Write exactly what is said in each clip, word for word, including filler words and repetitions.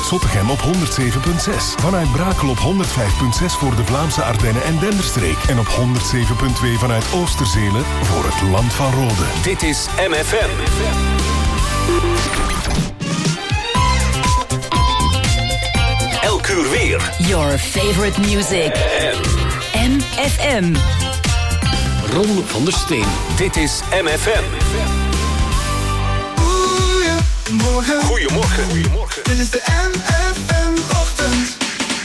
vanuit Zottegem op honderd zeven komma zes. Vanuit Brakel op honderd vijf komma zes voor de Vlaamse Ardennen en Denderstreek. En op honderd zeven komma twee vanuit Oosterzelen voor het Land van Rode. Dit is M F M. Elk uur weer. Your favorite music. M F M. Ron van der Steen. Dit is M F M. Goedemorgen. Goedemorgen. Goedemorgen. Dit is de M F M-ochtend.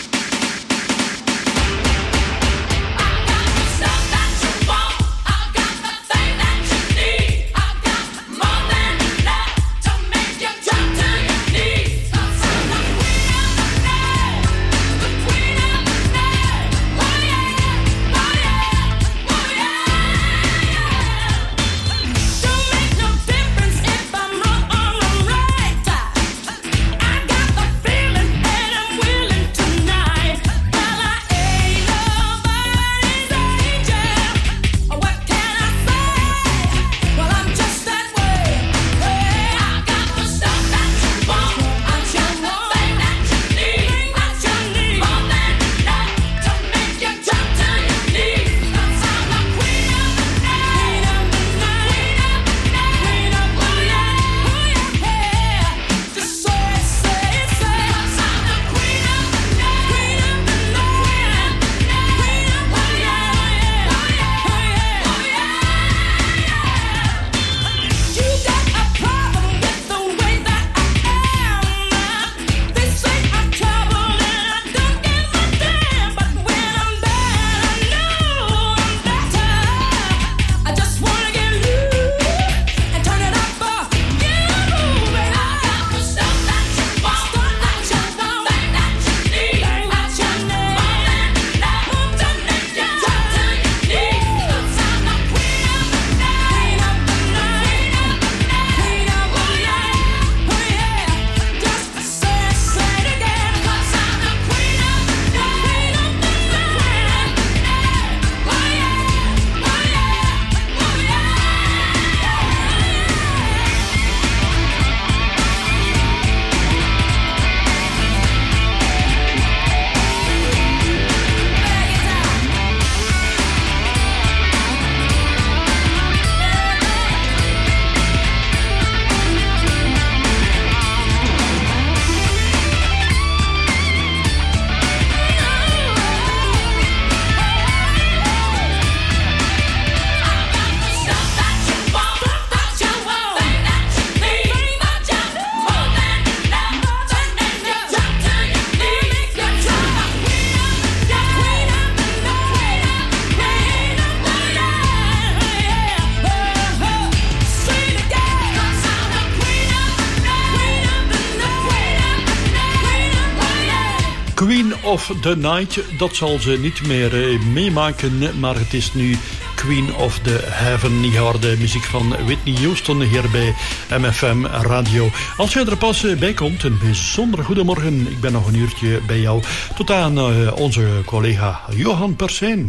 Queen of the Night, dat zal ze niet meer uh, meemaken, maar het is nu Queen of the Heaven. Je hoort de muziek van Whitney Houston hier bij M F M Radio. Als je er pas bij komt, een bijzonder goedemorgen. Ik ben nog een uurtje bij jou. Tot aan uh, onze collega Johan Persijn.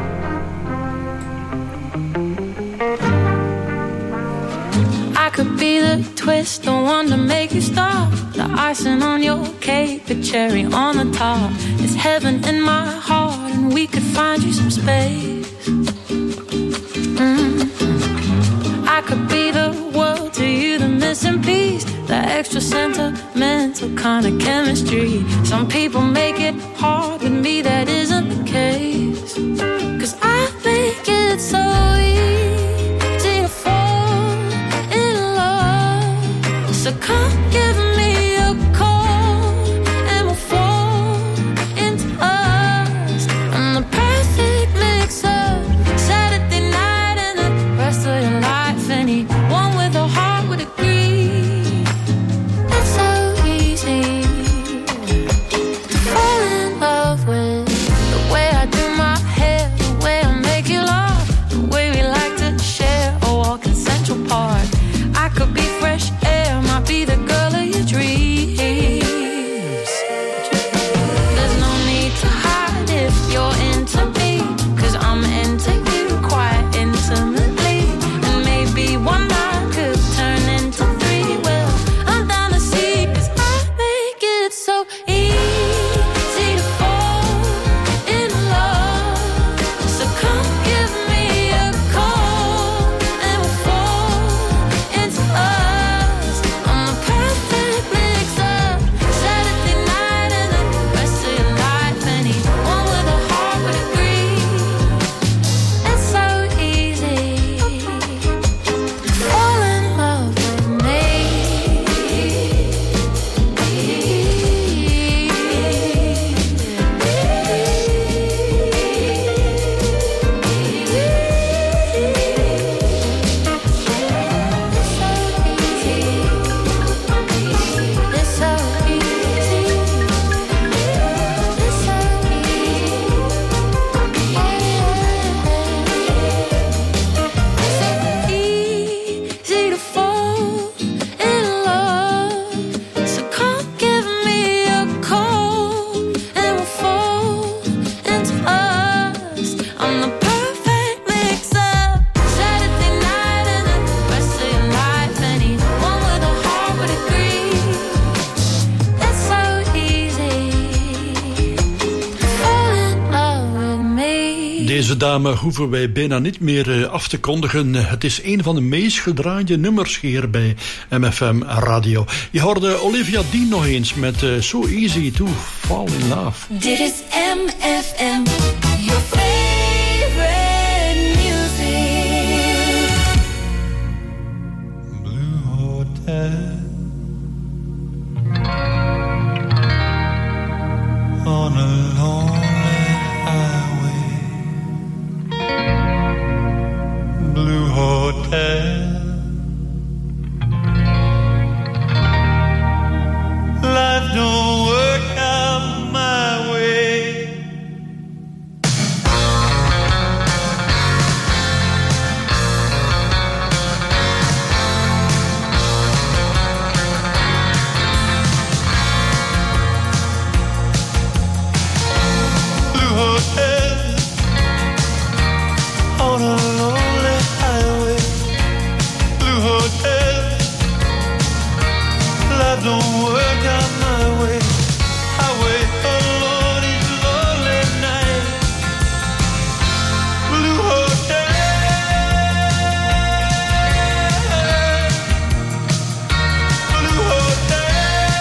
I could be the twist, the one to make you stop. The icing on your cake, the cherry on the top. It's heaven in my heart, and we could find you some space. Mm-hmm. I could be the world to you, the missing piece, the extra sentimental kind of chemistry. Some people make it hard, with me that isn't the case. 'Cause I think it's so easy to fall in love. So come give me a call and we'll fall into us. And the perfect mix of Saturday night and the rest of your life. Anyone with a heart would agree. It's so easy to fall in love with the way I do my hair, the way I make you laugh, the way dame hoeven wij bijna niet meer af te kondigen. Het is een van de meest gedraaide nummers hier bij M F M Radio. Je hoorde Olivia Dean nog eens met uh, So Easy to Fall in Love. Dit is M F M, your favorite music. Blue Hotel on a lonely highway. Blue Hotel, life don't work out my way. Blue Hotel on a lonely highway. Blue Hotel, life don't work out my way. Highway alone each lonely night. Blue Hotel, Blue Hotel,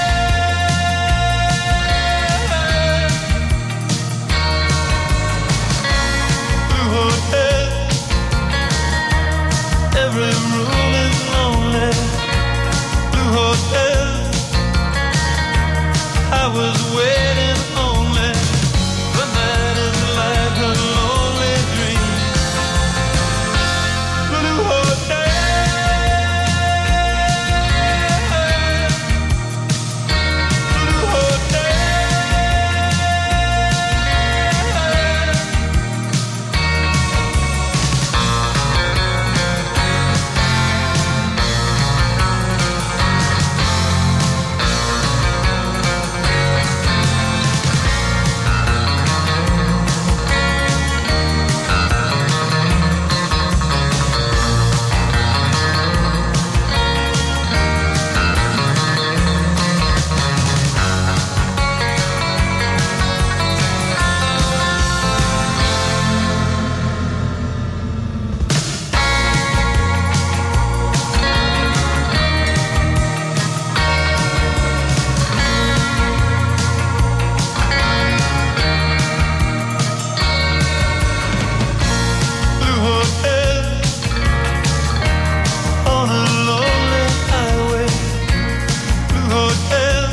Blue Hotel. Every room is lonely. Blue Hotel, I was waiting only, but that is like a lonely dream. Blue Hotel, Blue Hotel, on a lonely highway. Blue Hotel,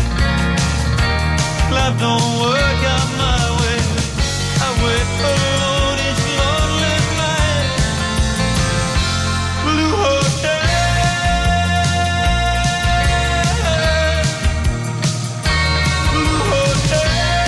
life don't work out my way. I wait alone each lonely night. Blue Hotel, Blue Hotel.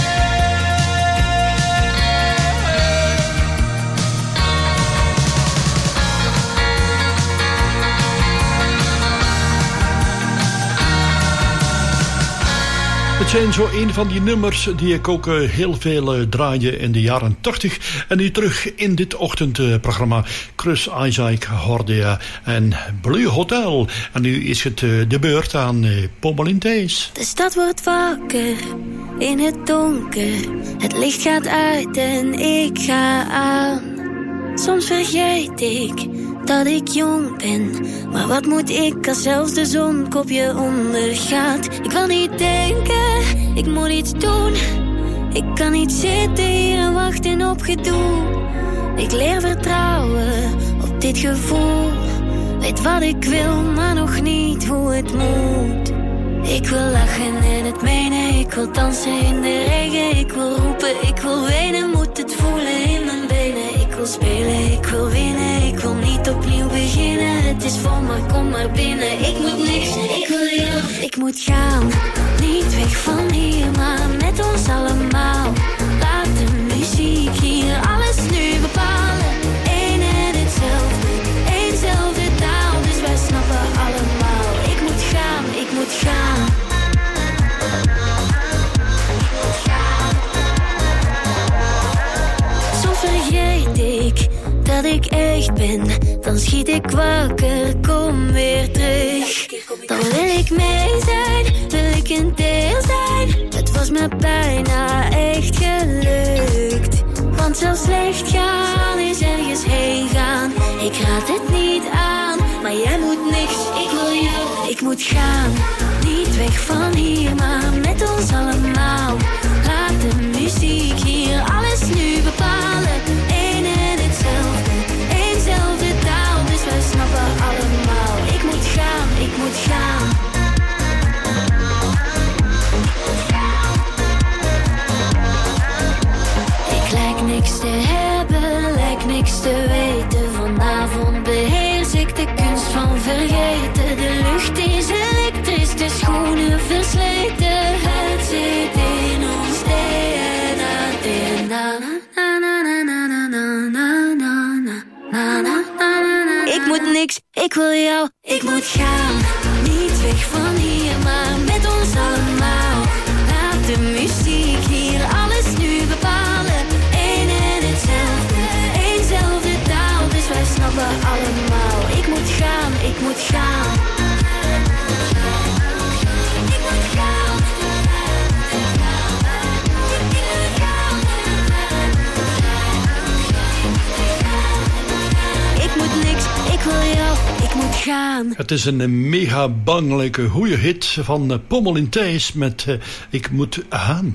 Het zijn zo een van die nummers die ik ook uh, heel veel uh, draaide in de jaren tachtig. En nu terug in dit ochtendprogramma. Chris Isaak hoorde je en Blue Hotel. En nu is het uh, de beurt aan uh, Pommelien Thijs. De stad wordt wakker in het donker. Het licht gaat uit en ik ga aan. Soms vergeet ik dat ik jong ben. Maar wat moet ik als zelfs de zon kopje ondergaat? Ik wil niet denken, ik moet iets doen. Ik kan niet zitten hier en wachten op gedoe. Ik leer vertrouwen op dit gevoel. Weet wat ik wil, maar nog niet hoe het moet. Ik wil lachen en het menen. Ik wil dansen in de regen. Ik wil roepen, ik wil wenen. Moet het voelen in mijn benen. Ik wil spelen, ik wil winnen. Ik wil niet opnieuw beginnen. Het is vol, maar kom maar binnen. Ik moet niks, ik wil heel. Ik moet gaan, niet weg van hier, maar met ons allemaal. Laat de muziek hier alles nu bepalen. Eén en hetzelfde, éénzelfde taal. Dus wij snappen allemaal. Ik moet gaan, ik moet gaan. Soms vergeet ik dat ik echt ben. Dan schiet ik wakker, kom weer terug. Dan wil ik mee zijn, wil ik een deel zijn. Het was me bijna echt gelukt. Want zelfs slecht gaan moet niks, ik wil jou. Ik moet gaan, niet weg van hier, maar met ons allemaal. Laat de muziek hier alles nu bepalen. Eén en hetzelfde, éénzelfde taal, dus wij snappen allemaal. Ik moet gaan, ik moet gaan. Ik lijk niks te hebben, lijk niks te weten. Vanavond beheers ik de kunst van vergeten. De lucht is elektrisch, de schoenen versleten. Het zit in ons D N A. D N A. Na, na, na, na, na, na, na, na, na, na, na, na. Ik moet niks, ik wil jou. Ik moet gaan, niet weg van hier, maar met ons allemaal. Laat de muziek hier alles nu bepalen. Eén en hetzelfde, éénzelfde taal, dus wij snappen allemaal. Ik moet gaan, ik moet gaan. Ik moet gaan. Ik moet niks, ik wil jou, ik moet gaan. Het is een mega bangelijke goeie hit van Pommel in Thijs met uh, Ik moet gaan.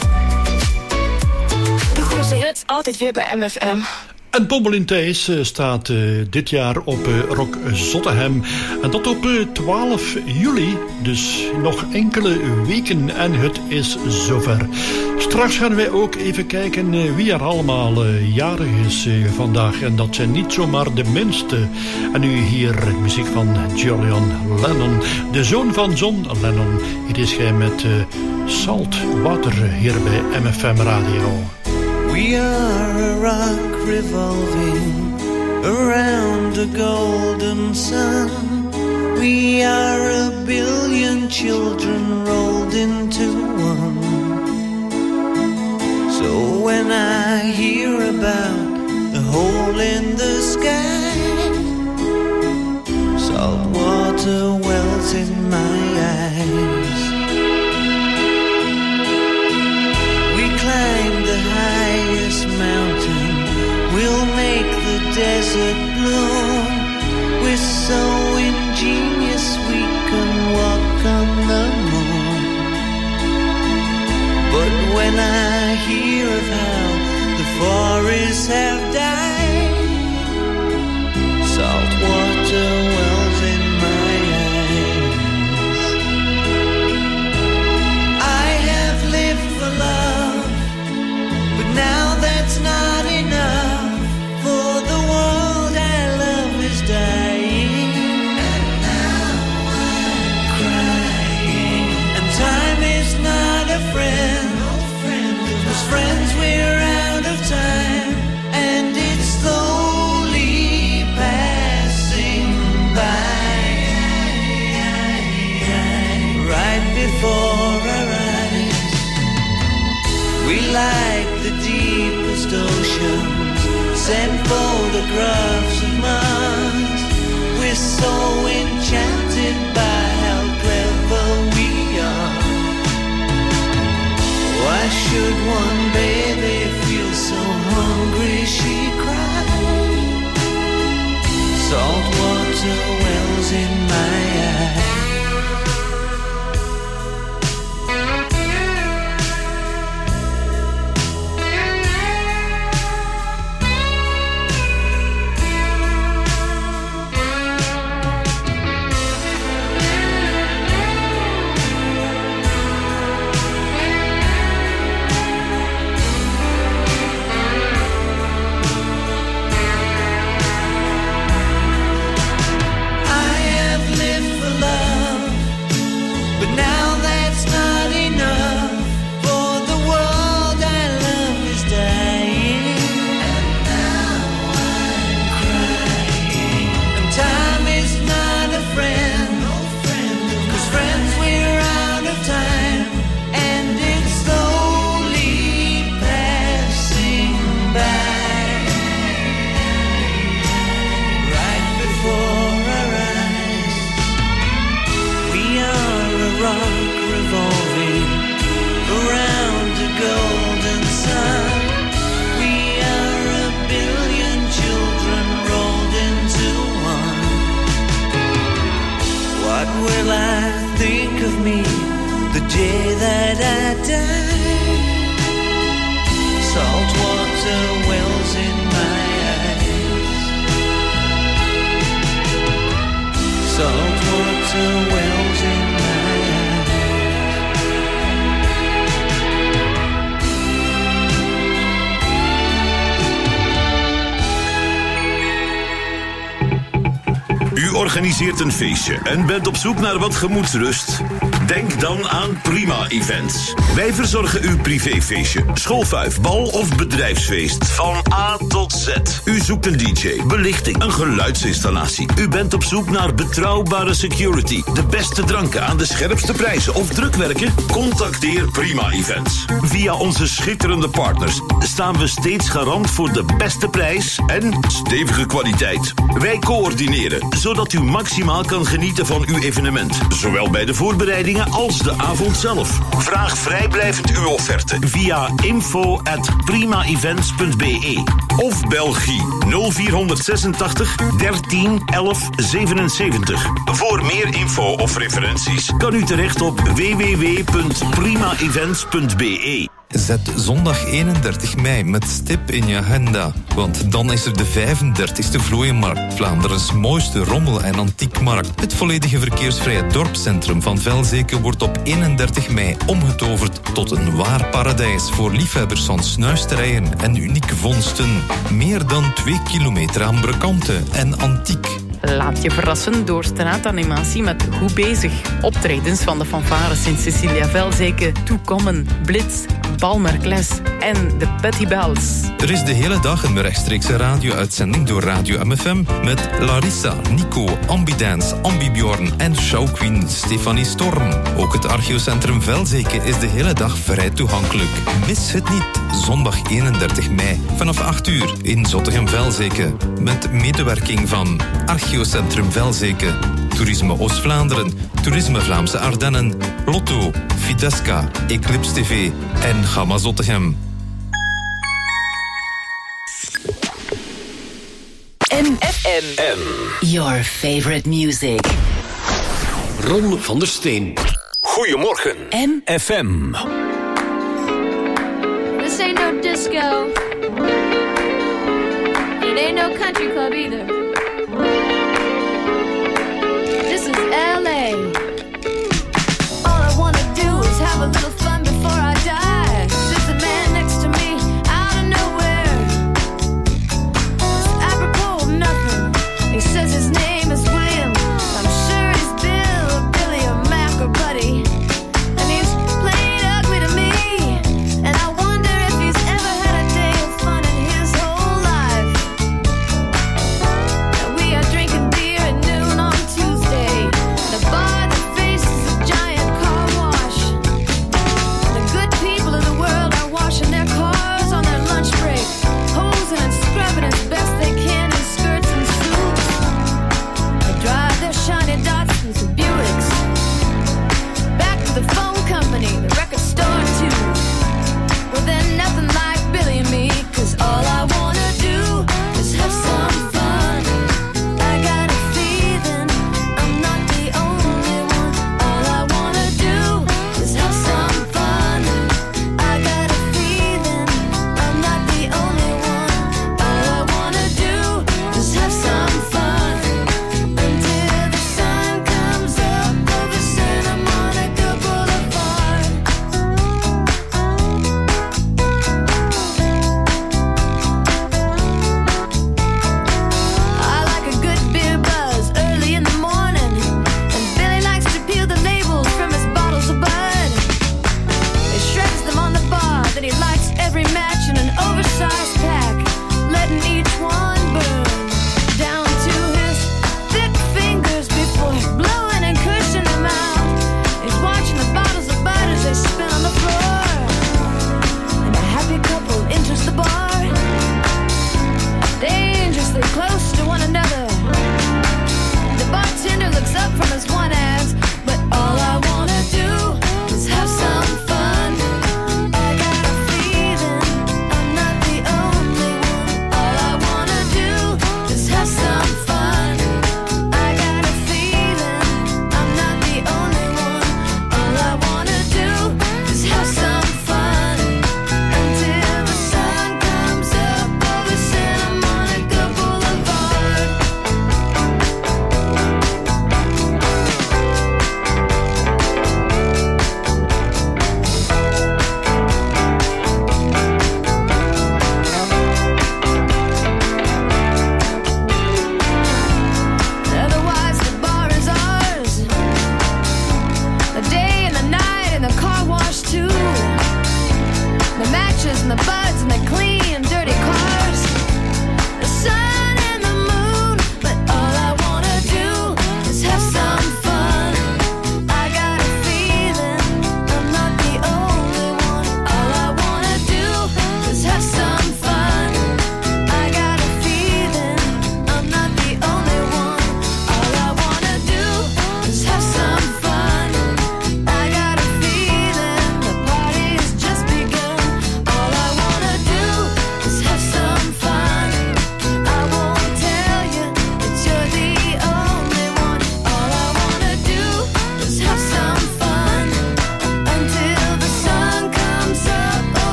De grootste hits, altijd weer bij M F M. En Pommel in Thijs uh, staat uh, dit jaar op uh, Rock Zottegem. En dat op uh, twaalf juli, dus nog enkele weken en het is zover. Straks gaan wij ook even kijken uh, wie er allemaal uh, jarig is uh, vandaag. En dat zijn niet zomaar de minste. En nu hier muziek van Julian Lennon, de zoon van John Lennon. Hier is hij met uh, Salt Water hier bij M F M Radio. We are a rock revolving around a golden sun. We are a billion children rolled into one. So when I hear about the hole in the sky, salt water wells in my eyes. We climb the highest mountain, we'll make the desert bloom. We're so ingenious we can walk on the moon. But when I hear of how the forests have died, salt water wells in my eyes. I have lived for love, but now that's not enough, for the world I love is dying. And now I'm crying, and time is not a friend, no friend, 'cause friends we're out of time, and it's slowly passing by, right before our eyes. We like the deepest oceans, send photographs of Mars. We're so enchanted by how clever we are. Why should one baby feel so hungry she cried? Salt water wells in my eyes. I have will I think of me the day that I die? Saltwater wells in my eyes. Saltwater wells in my eyes. U organiseert een feestje en bent op zoek naar wat gemoedsrust? Denk dan aan Prima Events. Wij verzorgen uw privéfeestje, schoolfuif, bal of bedrijfsfeest. Van A tot Z. U zoekt een D J, belichting, een geluidsinstallatie. U bent op zoek naar betrouwbare security, de beste dranken aan de scherpste prijzen of drukwerken? Contacteer Prima Events. Via onze schitterende partners staan we steeds garant voor de beste prijs en stevige kwaliteit. Wij coördineren, zodat u maximaal kan genieten van uw evenement. Zowel bij de voorbereidingen als de avond zelf. Vraag vrijblijvend uw offerte via info at primaevents punt b e of Belgie nul vier zesentachtig dertien elf zevenenzeventig. Voor meer info of referenties kan u terecht op w w w punt primaevents punt b e. Zet zondag eenendertig mei met stip in je agenda. Want dan is er de vijfendertigste Vlooienmarkt, Vlaanderens mooiste rommel- en antiekmarkt. Het volledige verkeersvrije dorpscentrum van Velzeke wordt op eenendertig mei omgetoverd tot een waar paradijs voor liefhebbers van snuisterijen en unieke vondsten. Meer dan twee kilometer aan brokanten en antiek. Laat je verrassen door straatanimatie met Goed Bezig. Optredens van de fanfare Sint-Cecilia Velzeke, Toekommen, Blitz, Balmerkles en de Petty Bells. Er is de hele dag een rechtstreekse radio-uitzending door Radio M F M met Larissa, Nico, Ambidance, Ambibjorn en showqueen Stefanie Storm. Ook het archeocentrum Velzeke is de hele dag vrij toegankelijk. Mis het niet, zondag eenendertig mei vanaf acht uur in Zottegem-Velzeke met medewerking van Archeocentrum Velzeke, Toerisme Oost-Vlaanderen, Toerisme Vlaamse Ardennen, Lotto, Fidesca, Eclipse T V en Gamma Zottegem. M F M. M. Your favorite music. Ron van der Steen. Goedemorgen. M F M. This ain't no disco. It ain't no country club either. This is L A. All I wanna do is have a little fun before I die. There's a man next to me out of nowhere. It's apropos of nothing. He says his name is William. I'm sure he's Bill or Billy or Mac or Buddy. And he's playing ugly to me. And I wonder if he's ever had a day of fun in his whole life.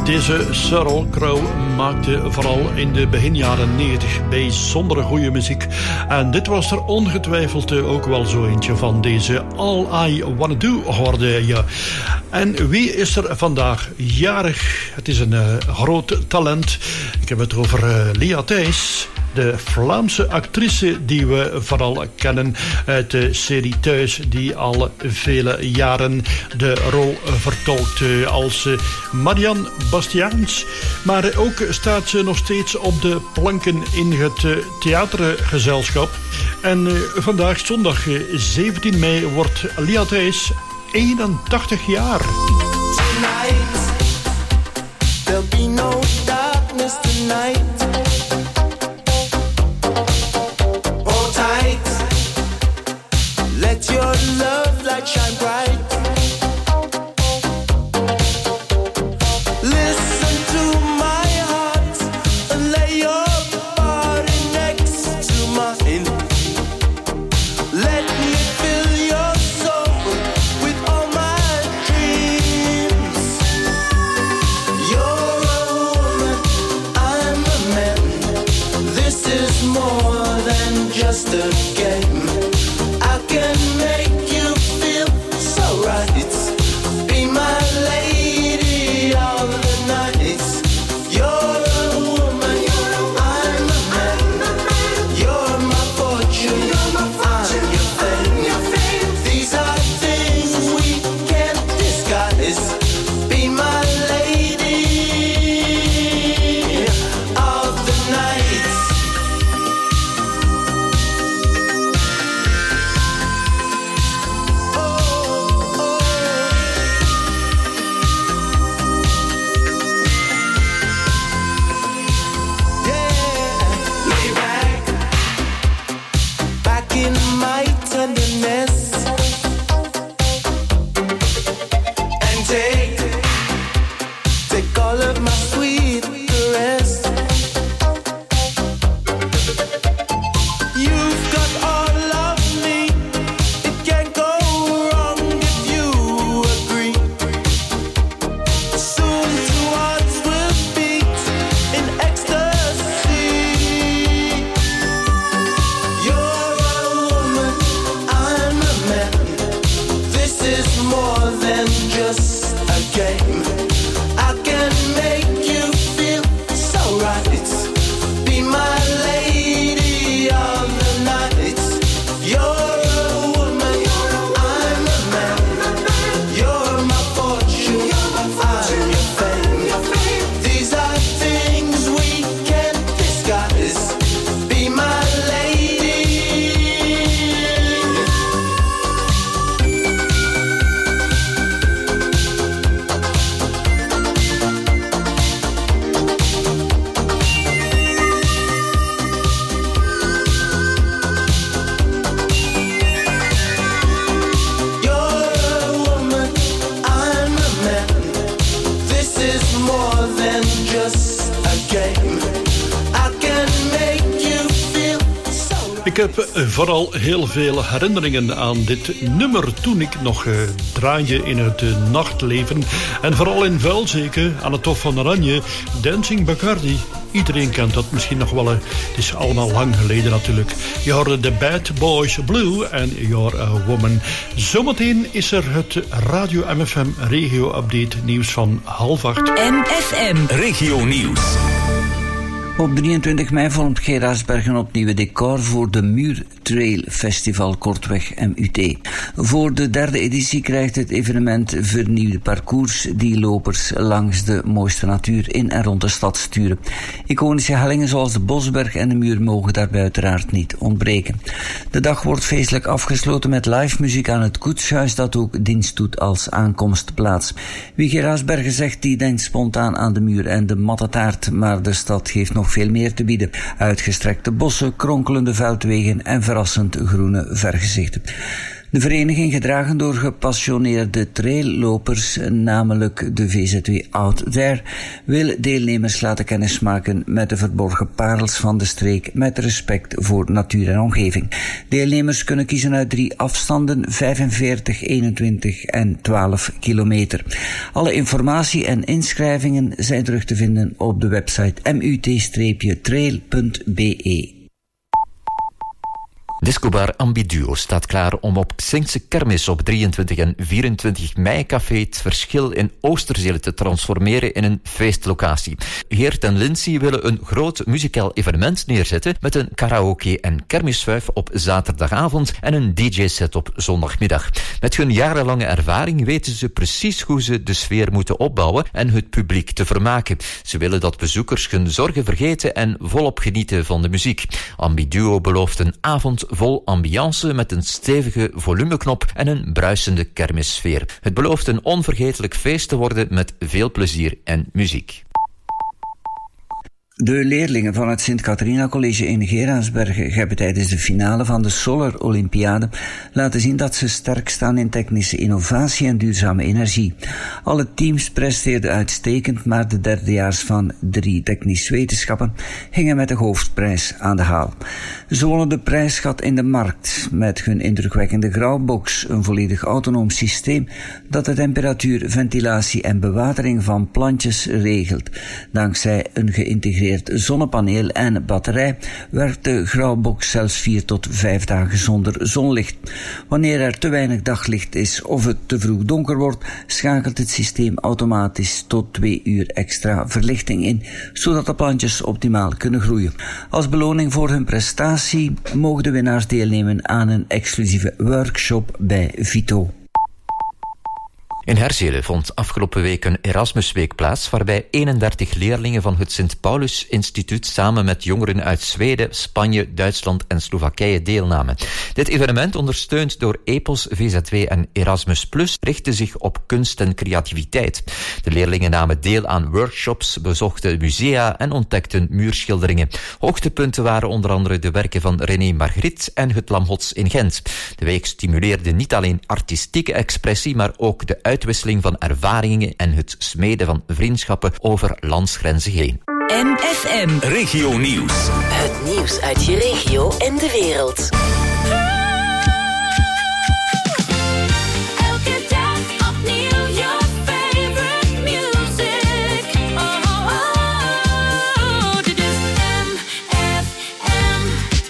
Deze Sheryl Crow maakte vooral in de beginjaren negentig bijzondere goede muziek. En dit was er ongetwijfeld ook wel zo eentje van deze All I Wanna Do, hoorde je. En wie is er vandaag jarig? Het is een uh, groot talent. Ik heb het over uh, Lia Thijs. De Vlaamse actrice die we vooral kennen uit de serie Thuis, die al vele jaren de rol vertolkt als Marianne Bastiaans. Maar ook staat ze nog steeds op de planken in het theatergezelschap. En vandaag, zondag zeventien mei, wordt Lia Thijs eenentachtig jaar. Tonight, there'll be no darkness tonight. Let your love light shine bright. Listen to my heart and lay your body next to mine. Let me fill your soul with all my dreams. You're a woman, I'm a man. This is more than just a game. I can make you feel so right. Be my lady of the night. You're a woman, I'm a man. You're my fortune, I'm your fame. These are things we can't disguise. Be my lady of the night. Ik heb vooral heel veel herinneringen aan dit nummer toen ik nog uh, draaide in het uh, nachtleven. En vooral in Vuilzeke, aan het Hof van Oranje, Dancing Bacardi. Iedereen kent dat misschien nog wel. Uh, het is allemaal lang geleden natuurlijk. Je hoorde de Bad Boys Blue en You're a Woman. Zometeen is er het Radio M F M Regio Update nieuws van half acht. M F M Regio Nieuws. Op drieëntwintig mei vormt Geraardsbergen opnieuw decor voor de Muurtrail Festival, kortweg M U T. Voor de derde editie krijgt het evenement vernieuwde parcours die lopers langs de mooiste natuur in en rond de stad sturen. Iconische hellingen zoals de Bosberg en de Muur mogen daarbij uiteraard niet ontbreken. De dag wordt feestelijk afgesloten met live muziek aan het Koetshuis dat ook dienst doet als aankomstplaats. Wie Geraardsbergen zegt, die denkt spontaan aan de Muur en de mattetaart, maar de stad geeft nog veel meer te bieden. Uitgestrekte bossen, kronkelende veldwegen en verrassend groene vergezichten. De vereniging, gedragen door gepassioneerde traillopers, namelijk de V Z W Out There, wil deelnemers laten kennismaken met de verborgen parels van de streek met respect voor natuur en omgeving. Deelnemers kunnen kiezen uit drie afstanden, vijfenveertig, eenentwintig en twaalf kilometer. Alle informatie en inschrijvingen zijn terug te vinden op de website mut trail punt b e. Discobar Ambiduo staat klaar om op Xinkse Kermis op drieëntwintig en vierentwintig mei Café Het Verschil in Oosterzeel te transformeren in een feestlocatie. Geert en Lindsay willen een groot muzikaal evenement neerzetten met een karaoke- en kermisvuif op zaterdagavond en een D J-set op zondagmiddag. Met hun jarenlange ervaring weten ze precies hoe ze de sfeer moeten opbouwen en het publiek te vermaken. Ze willen dat bezoekers hun zorgen vergeten en volop genieten van de muziek. Ambiduo belooft een avond vol ambiance met een stevige volumeknop en een bruisende kermissfeer. Het belooft een onvergetelijk feest te worden met veel plezier en muziek. De leerlingen van het Sint-Catharina College in Geraardsbergen hebben tijdens de finale van de Solar Olympiade laten zien dat ze sterk staan in technische innovatie en duurzame energie. Alle teams presteerden uitstekend, maar de derdejaars van drie technische wetenschappen gingen met de hoofdprijs aan de haal. Ze wonnen de prijsgat in de markt met hun indrukwekkende Grauwbox, een volledig autonoom systeem dat de temperatuur, ventilatie en bewatering van plantjes regelt. Dankzij een geïntegreerd zonnepaneel en batterij werkt de Grauwbox zelfs vier tot vijf dagen zonder zonlicht. Wanneer er te weinig daglicht is of het te vroeg donker wordt, schakelt het systeem automatisch tot twee uur extra verlichting in, zodat de plantjes optimaal kunnen groeien. Als beloning voor hun prestatie mogen de winnaars deelnemen aan een exclusieve workshop bij Vito. In Herzelen vond afgelopen week een Erasmusweek plaats, waarbij eenendertig leerlingen van het Sint-Paulus Instituut samen met jongeren uit Zweden, Spanje, Duitsland en Slowakije deelnamen. Dit evenement, ondersteund door EPOS, V Z W en Erasmus Plus, richtte zich op kunst en creativiteit. De leerlingen namen deel aan workshops, bezochten musea en ontdekten muurschilderingen. Hoogtepunten waren onder andere de werken van René Margriet en het Lamhots in Gent. De week stimuleerde niet alleen artistieke expressie, maar ook de uitwisseling van ervaringen en het smeden van vriendschappen over landsgrenzen heen. M F M Regio Nieuws. Het nieuws uit je regio en de wereld. Elke dag opnieuw your favorite music. Oh, oh, oh. Dit is M F M.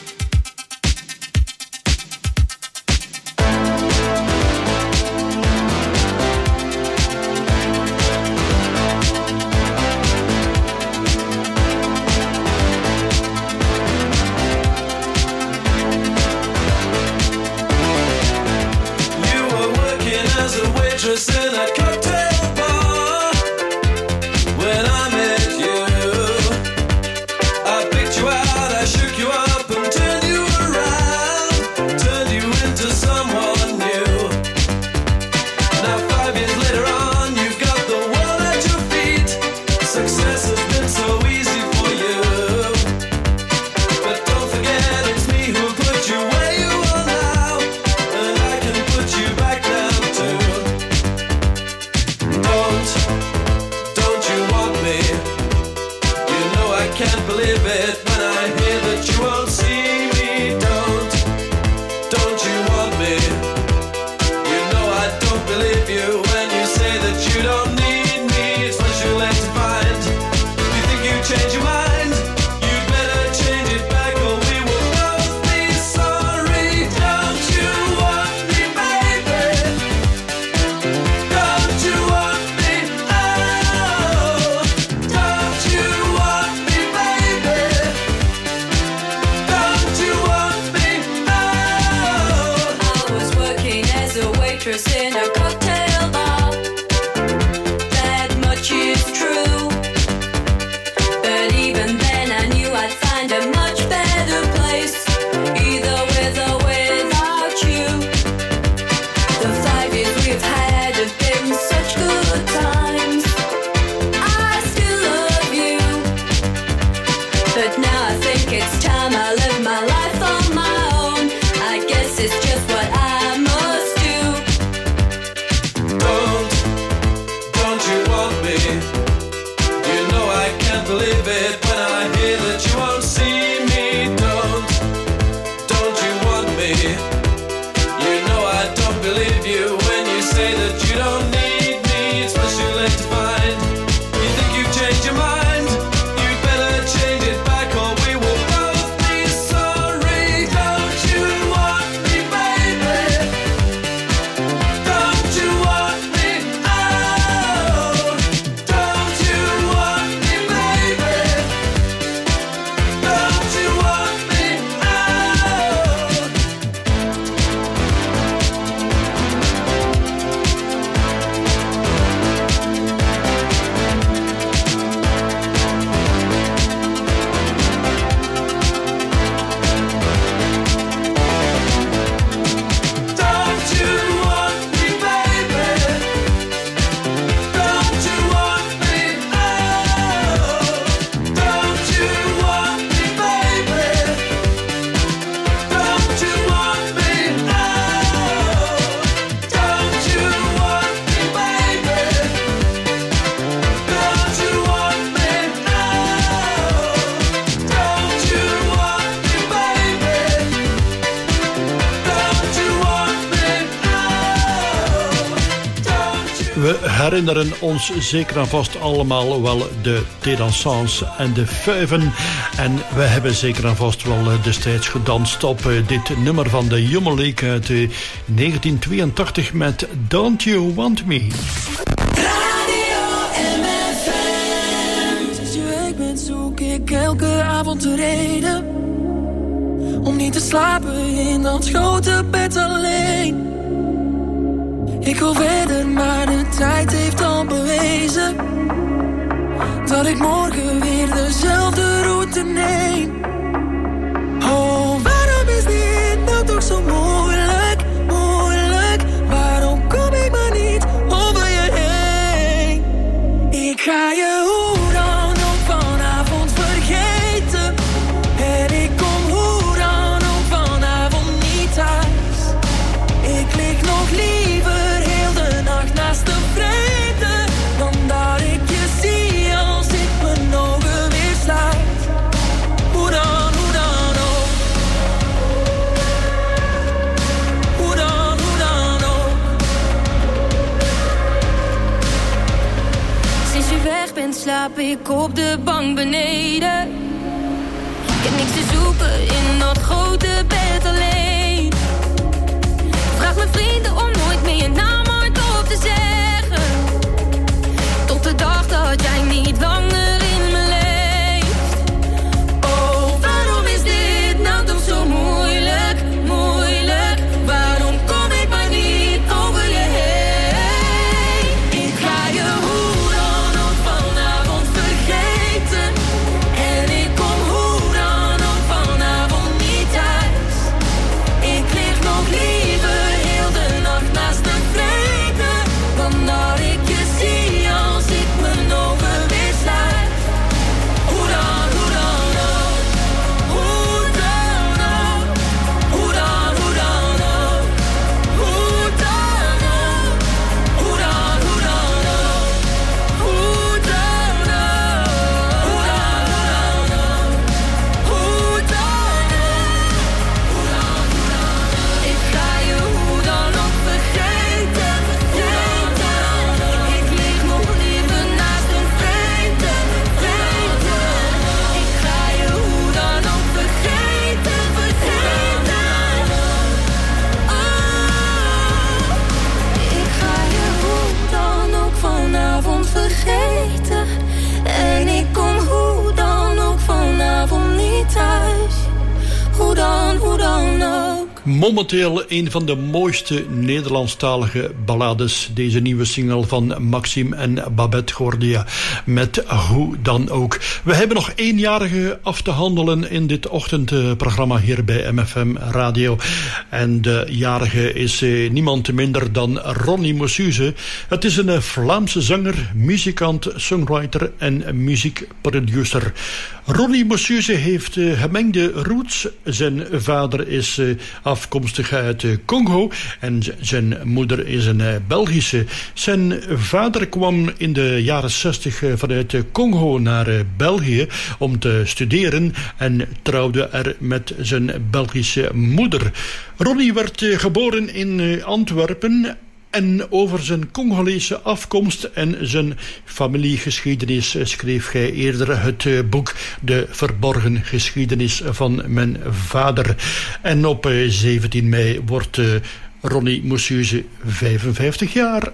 In a cocktail bar when I met you, I picked you out, I shook you up and turned you around, turned you into someone new. Now five years later on, you've got the world at your feet. Success has been so easy for you, but don't forget it's me who put you where you are now, and I can put you back down too. Don't, don't you want me? You know I can't believe it when I hear that you won't see me. Don't, don't you want me? You know I don't believe you when you say that you don't need me. It's much too late to find. You think you change your mind? You'd better change it back or we will both be sorry. Don't you want me, baby? Don't you want me? Oh, don't you want me, baby? Don't you want me? Oh. I was working as a waitress in a cocktail bar. That much is true. But even then I knew I'd find a much better place, either with or without you. The five years we've had have been such good times. I still love you, but now I think it's time I live my life on my own. I guess it's just what I must believe you when you say that you don't need me. It's much too late to find. You think you've changed your mind? You'd better change it back or we will both be sorry. Don't you want me, baby? Don't you want me? Oh, don't you want me, baby? Don't you want me? Oh. Don't you want me, baby? Don't you want me? Oh, don't you want me, baby? Don't you want me? Oh, don't you want me, baby? Don't you want me? Oh, don't you want me, baby? Don't you want me? We herinneren ons zeker en vast allemaal wel de Tédansans en de Fuiven. En we hebben zeker en vast wel eh, destijds gedanst op eh, dit nummer van de Jummeleek uit eh, negentien tweeëntachtig met Don't You Want Me. Sinds je weg bent zoek ik elke avond de reden om niet te slapen in dat grote bed alleen. Ik wil verder, maar de tijd heeft al bewezen dat ik morgen weer dezelfde route neem. Oh, waarom is dit nou toch zo moeilijk, moeilijk? Waarom kom ik maar niet over je heen? Ik ga je hoe dan ook vanavond vergeten. En ik kom hoe dan ook vanavond niet thuis. Ik lig nog liever heel de nacht naast de vrede dan dat ik je zie als ik mijn ogen weer sluit. Hoe dan, hoe dan ook. Hoe dan, hoe dan ook. Sinds je weg bent slaap ik op de bank beneden. Ik heb niks te zoeken in dat grote bed alleen. Vraag mijn vrienden om nooit meer je naam hardop te zeggen. Tot de dag dat jij niet langer in me leeft. Oh, waarom is dit nou toch zo moeilijk, moeilijk? Waarom kom ik maar niet over je heen? Ik ga je hoe dan ook vanavond vergeten. En ik kom hoe dan ook vanavond niet thuis. Ik lig nog liever heel de nacht naast de vrede dan dat ik je zie als ik mijn ogen weer sluit. Hoe dan, hoe dan ook. Hoe dan ook. Hoe dan, hoe dan ook. Hoe dan ook. Hoe dan, hoe dan ook. Hoe dan ook. Hoe dan, hoe dan ook. Hoe dan ook. Ik ga je hoe dan ook vergeten, vergeten. Ik lig nog liever naast een vreemde, vreemde. Ik ga je hoe dan ook vergeten, vergeten. Oh, ik ga je hoe dan ook vanavond vergeten. En ik kom hoe dan ook vanavond niet thuis. Hoe dan, hoe dan ook. Momenteel een van de mooiste Nederlandstalige ballades. Deze nieuwe single van Maxime en Babette Gordia met Hoe dan ook. We hebben nog éénjarige af te handelen in dit ochtendprogramma hier bij M F M Radio. En de jarige is eh, niemand minder dan Ronnie Mossuze. Het is een Vlaamse zanger, muzikant, songwriter en muziekproducer. Ronnie Mossuze heeft uh, gemengde roots. Zijn vader is uh, afkomstig uit uh, Congo en z- zijn moeder is een uh, Belgische. Zijn vader kwam in de jaren zestig uh, vanuit uh, Congo naar uh, België om te studeren en trouwde er met zijn Belgische moeder. Ronnie werd uh, geboren in uh, Antwerpen. En over zijn Congolese afkomst en zijn familiegeschiedenis schreef hij eerder het boek De Verborgen Geschiedenis van mijn vader. En op zeventien mei wordt Ronnie Mossuze vijfenvijftig jaar.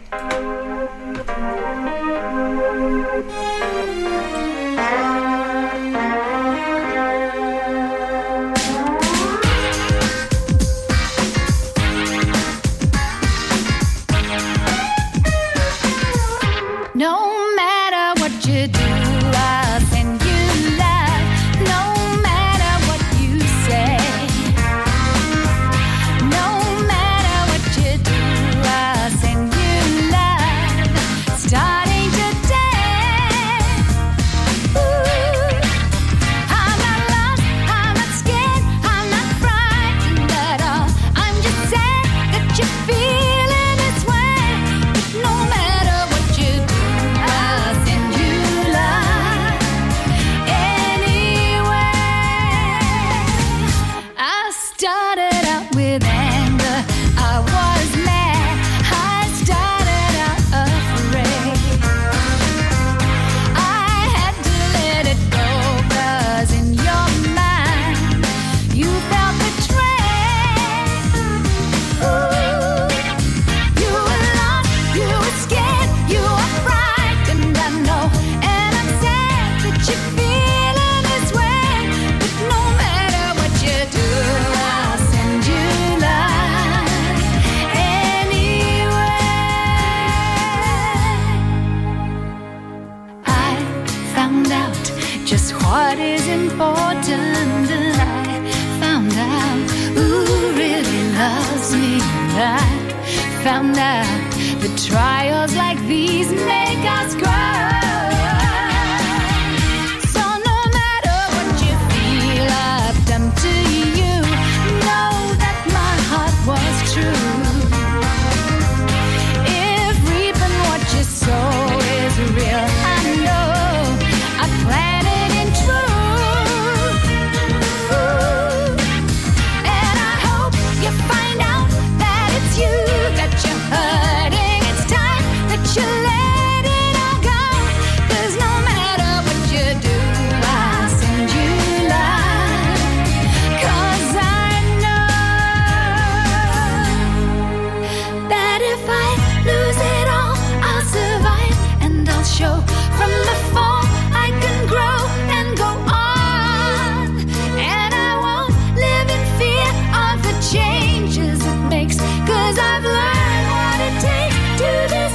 Found out the trials like these make us cry. So no matter what you feel I've done to you, know that my heart was true. If reaping what you sow is real, I know I planted in truth. Ooh. And I hope you find out that it's you that you're hurting. It's time that you let it all go. 'Cause no matter what you do, I'll send you love. 'Cause I know that if I lose it all, I'll survive and I'll show from the fall I can grow and go on. And I won't live in fear of the changes it makes, 'cause I've learned what it takes to this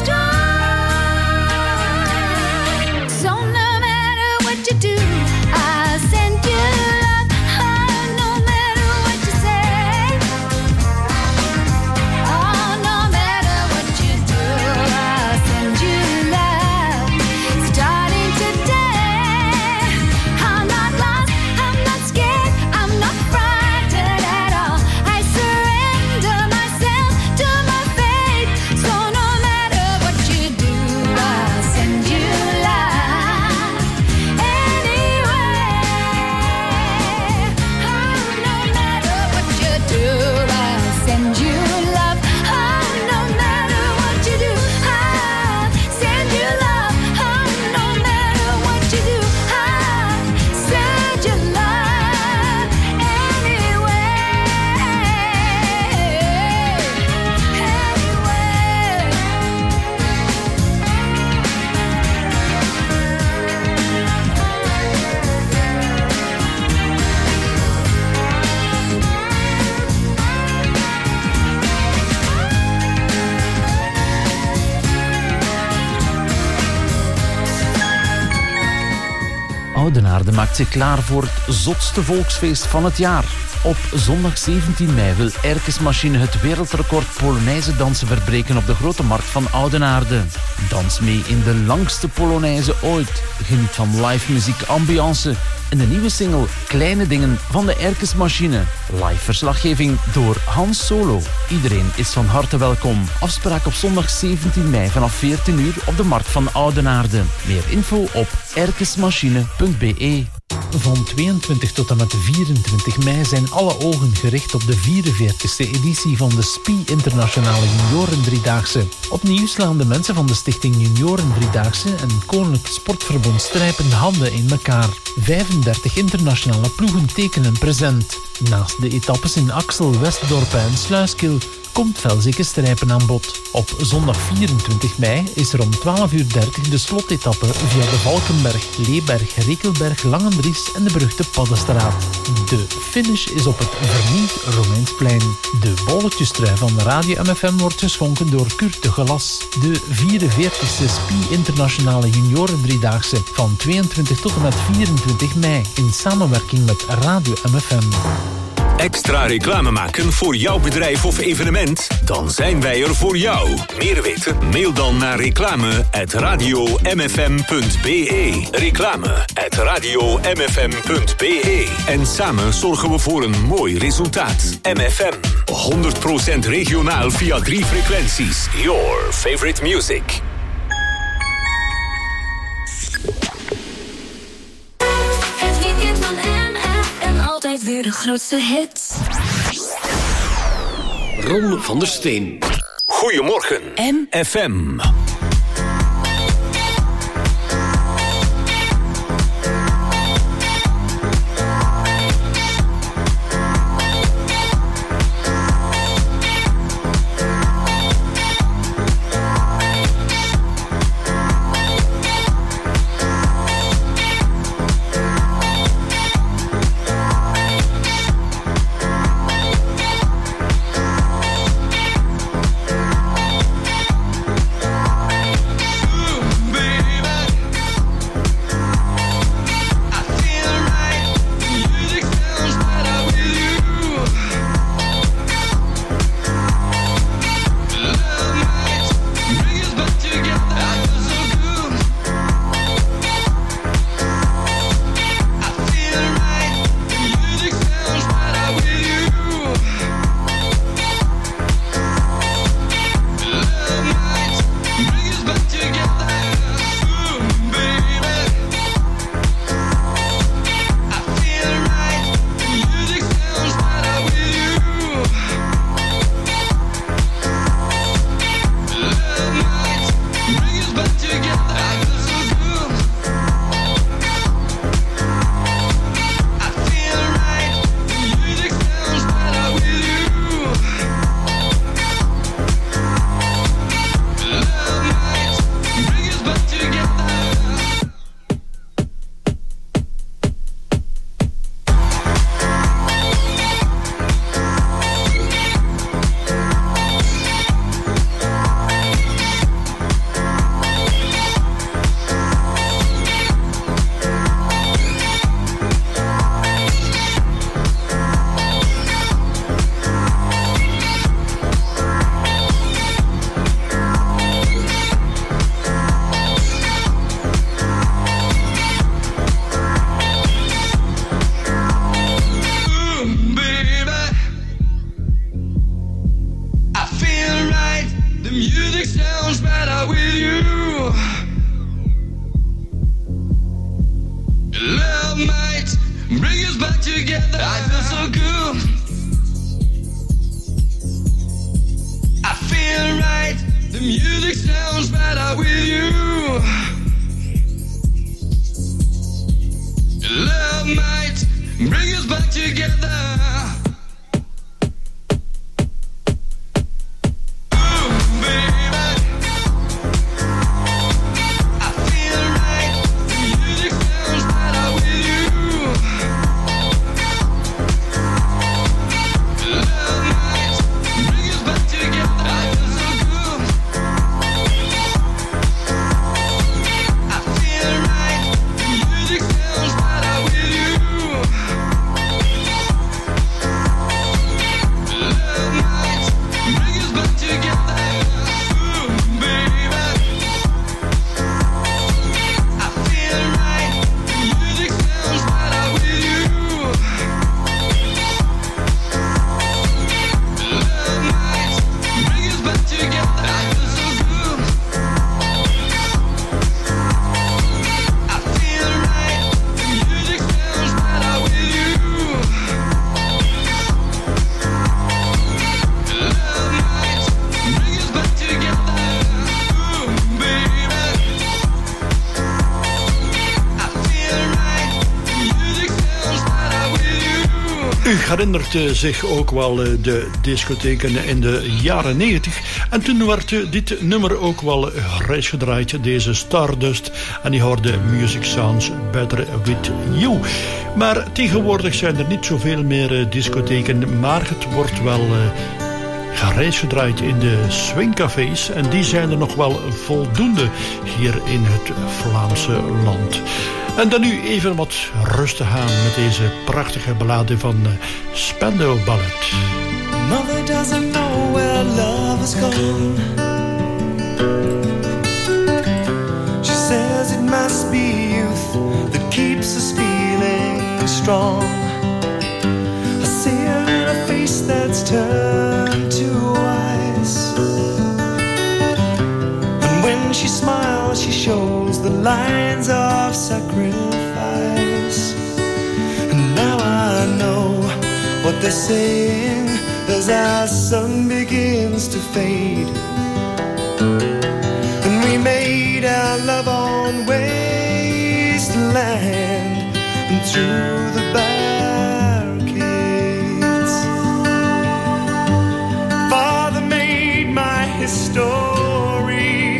time. So no matter what you do, I'll send you love. Oh, no matter what you say. Oh, no matter what you do, I'll send you love. Starting today, I'm not lost, I'm not scared, I'm not frightened at all. I surrender myself to my fate. So no matter what you do, I'll send you love. Anyway, oh, no matter what you do, I'll send you love. Oh, no matter what you do, I'll send you love. Oh, no matter what you do, I'll send you love. Anyway, Oudenaarde maakt zich klaar voor het zotste volksfeest van het jaar. Op zondag zeventien mei wil Erkesmachine het wereldrecord Polonaise dansen verbreken op de Grote Markt van Oudenaarde. Dans mee in de langste Polonaise ooit. Geniet van live muziek, ambiance en de nieuwe single Kleine Dingen van de Erkesmachine. Live verslaggeving door Hans Solo. Iedereen is van harte welkom. Afspraak op zondag zeventien mei vanaf veertien uur op de Markt van Oudenaarde. Meer info op erkesmachine punt b e. Van tweeëntwintig tot en met vierentwintig mei zijn alle ogen gericht op de vierenveertigste editie van de S P I Internationale Junioren Driedaagse. Opnieuw slaan de mensen van de Stichting Junioren Driedaagse en Koninklijk Sportverbond Strijpen handen in elkaar. vijfendertig internationale ploegen tekenen present. Naast de etappes in Axel, Westdorpen en Sluiskil komt Velzeke Strijpen aan bod. Op zondag vierentwintig mei is er om twaalf uur dertig de slotetappe via de Valkenberg, Leeberg, Rekelberg, Langendries en de beruchte Paddenstraat. De finish is op het vernieuwd Romeinsplein. De bolletjestrui van Radio M F M wordt geschonken door Kurt de Gelas. De vierenveertigste S P I Internationale Junioren Driedaagse van tweeëntwintig tot en met vierentwintig mei in samenwerking met Radio M F M. Extra reclame maken voor jouw bedrijf of evenement? Dan zijn wij er voor jou. Meer weten? Mail dan naar reclame at radio m f m punt b e. Reclame at radio m f m punt b e. En samen zorgen we voor een mooi resultaat. M F M. honderd procent regionaal via drie frequenties. Your favorite music. Altijd weer de grootste hits. Ron van der Steen. Goedemorgen. M F M. herinnert uh, zich ook wel uh, de discotheken in de jaren negentig. En toen werd uh, dit nummer ook wel reis gedraaid, deze Stardust. En die hoorde Music Sounds Better With You. Maar tegenwoordig zijn er niet zoveel meer uh, discotheken, maar het wordt wel uh, gereis gedraaid in de swingcafés. En die zijn er nog wel voldoende hier in het Vlaamse land. En dan nu even wat rustig aan met deze prachtige ballade van uh, Spandau Ballet. Mother doesn't know where love has gone. She says it must be youth that keeps us feeling strong. I see her in a face that's turned to ice, and when she smiles she shows the lines of sacrifice. And now I know what they're saying as our sun begins to fade, and we made our love on wasteland and through the barricades. Father made my history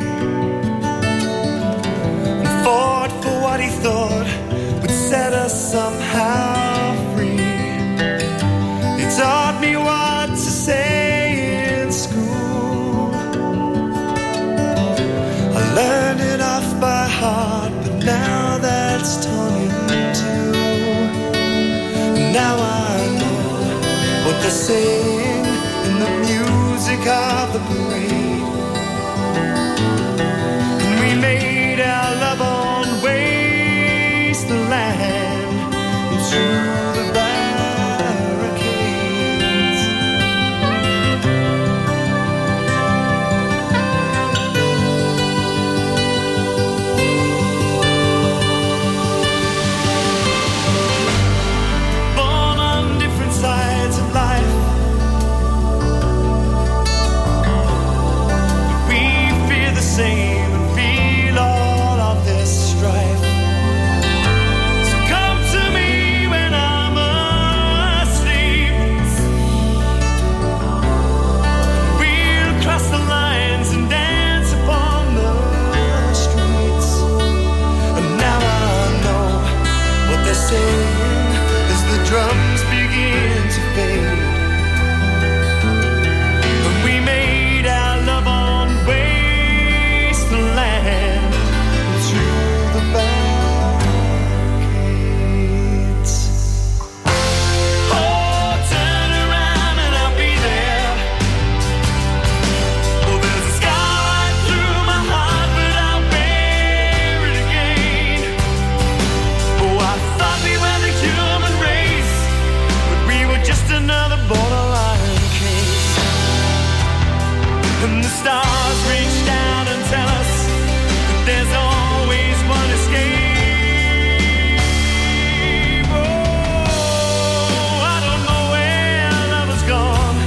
and fought for what he thought would set us somehow free. He taught me what to say in school. I learned it off by heart, but now that's torn in two. Now I know what they're saying in the music of the parade. And we made our love on wasteland and through the barricades. Born on different sides of life, we fear the same and feel all of this strife. So come to me when I'm asleep. We'll cross the lines and dance upon the streets. And now I know what they're saying as the drums begin to fade. And we made our love on wasteland and through the barricades. Oh, turn around and I'll be there. Oh, there's a scar right through my heart, but I'll bear it again. Oh, I thought we were the human race, but we were just another borderline case. And the stars reach down and tell us that there's always one escape. Oh, I don't know where love has gone.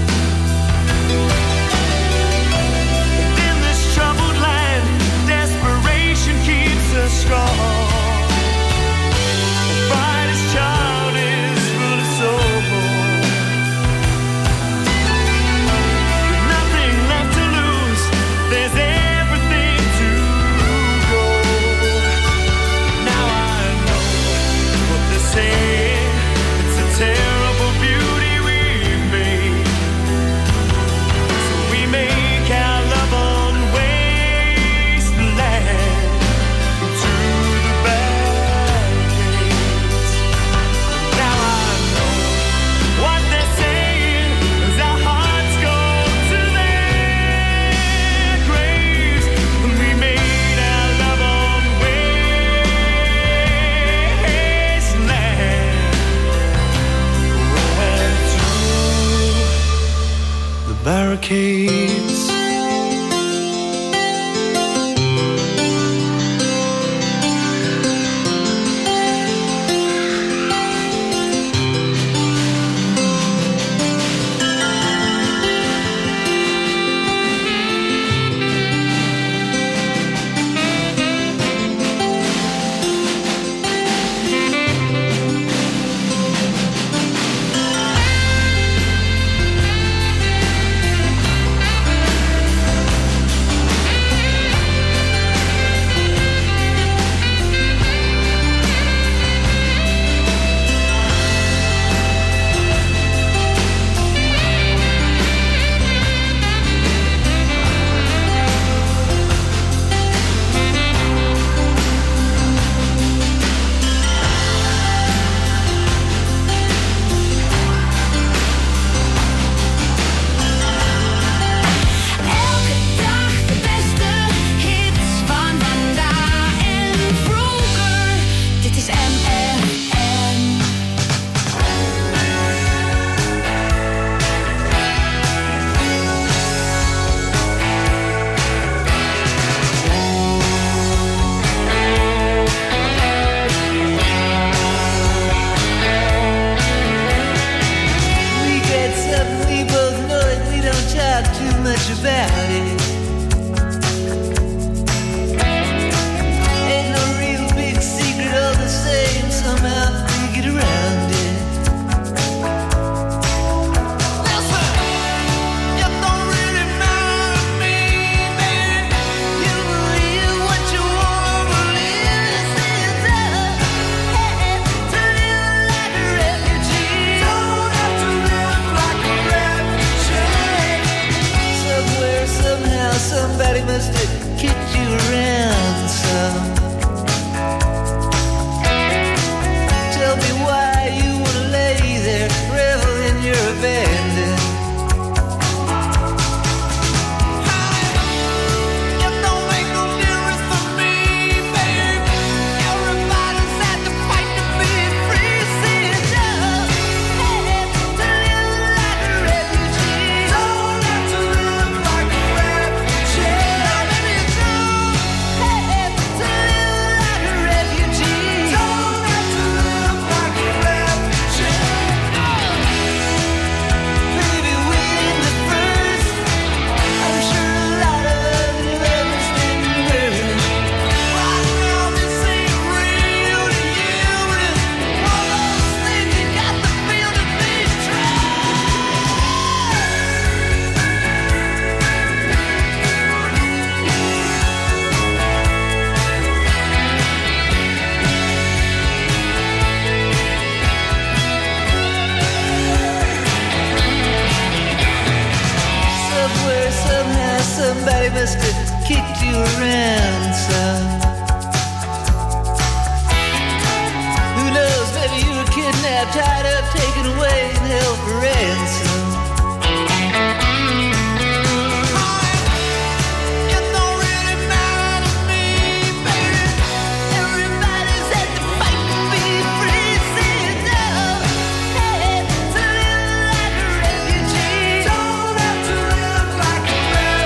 But in this troubled land, desperation keeps us strong. The brightest child is full of soul. With nothing left to lose, about it. Ain't no real big secret, all the same, somehow we get around it. Somebody must have kicked you around some. Tell me why you wanna lay there, revel in your abandon. It don't make no difference for me, babe. Everybody's had to fight to be free. See it now. Hey, to live like a refugee. Don't have to live like a refugee. Somebody must have kicked you around some. Who knows, maybe you were kidnapped, tied up, taken away, and held for ransom. It don't really matter to me, baby. Everybody's had to fight to be free. See it now. Hey, to live like a refugee. Don't have to live like a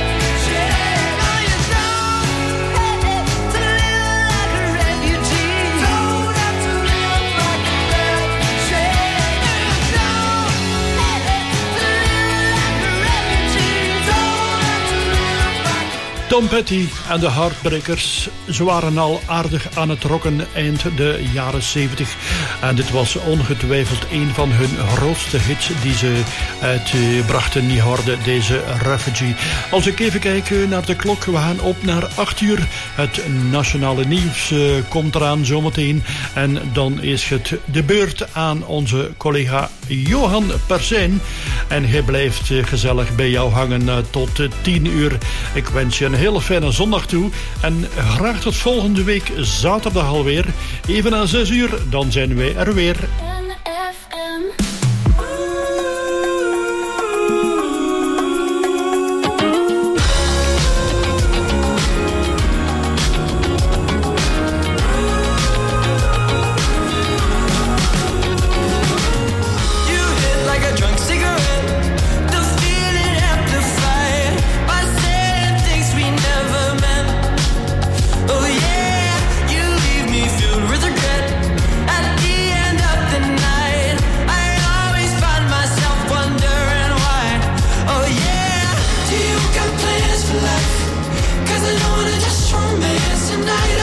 Tom Petty en de Heartbreakers, ze waren al aardig aan het rocken eind de jaren zeventig. En dit was ongetwijfeld een van hun grootste hits die ze uitbrachten. Die hoorde deze Refugee. Als ik even kijk naar de klok, we gaan op naar acht uur. Het nationale nieuws uh, komt eraan zometeen. En dan is het de beurt aan onze collega Johan Persijn. En hij blijft uh, gezellig bij jou hangen uh, tot uh, tien uur. Ik wens je een hele fijne zondag toe. En graag tot volgende week zaterdag alweer. Even na zes uur, dan zijn wij er weer. Tonight